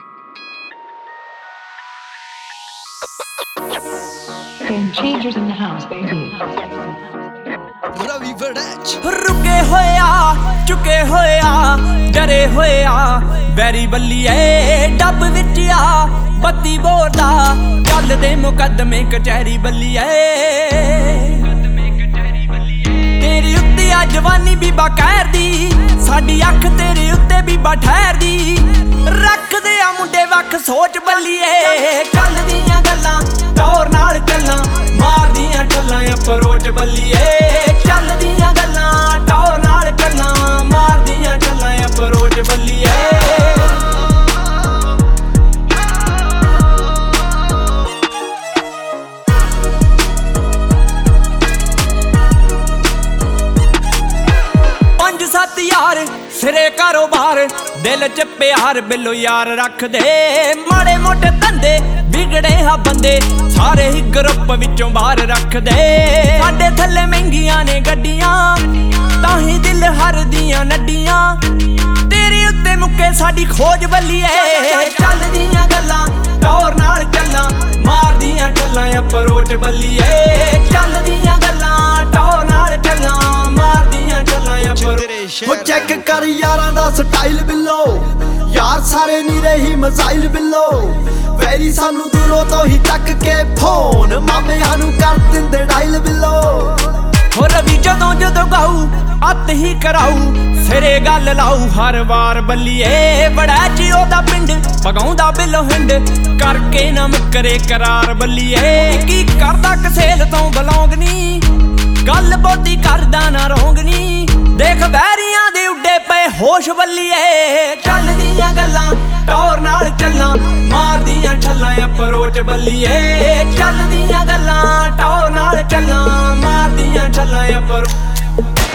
Game changers in the house, baby. Ravi Waraich रुके होया चुके होया डरे होया बैरी बल्लीए डब विच आ बत्ती बोरदा चल दे मुकदमे कचहरी बल्लीए तेरे उत्ते आ जवानी बीबा कहर दी साडी अख तेरे उत्ते बीबा ठहर दी रख दे आ मुंडे वख सोच बल्लीए चल दियां गल्लां टौर नाल चल्लां मार दियां टल्लां अप्रोच बल्लीए चल दियां गल्लां टौर नाल चल्लां मार दियां टल्लां अप्रोच बल्लीए सत्त यार सिरे कारोबार दिल च प्यार बिलो यार रख दे माड़े मोटे धंधे बिगड़े हा बंदे सारे ही ग्रुप विचों बाहर रख दे साडे थल्ले महंगियां ने गड्डियां ताही दिल हर दियां नड्डियां तेरे उत्ते मुक्के साडी खोज बल्लीए चल दियां गल्लां टौर नाल चल्लां मार दियां टल्लां अप्रोच बल्लीए चल दियां गल्लां टौर नाल चल्लां मार दियां टल्लां अप्रोच हो चेक कर यारां दा स्टाइल बिलो यार सारे नीरे ही मजाइल बिलो वैरी सानू दूरों तो ही तक के फोन मामे हानू कर दिंदे डाइल बिलो हो रवि जदों जदों गाऊ अत ही कराऊ सिरे गल लाऊ हर वार बल्लीए बड़ा जी ओदा पिंड पगाउंदा बिलो हिंड करके ना मुकरे करार बल्लीए की करदा कसेल तो बलौंगनी गल बोती करदा ना रोंगनी देख बैरियां दे उड्डे पे होश बल्लीए चल दियां गल्लां टौर नाल चल्लां मार दियां ठल्लां अप्रोच बल्लीए चल दियां गल्लां टौर नाल चल्लां मार दियां ठल्लां अप्रोच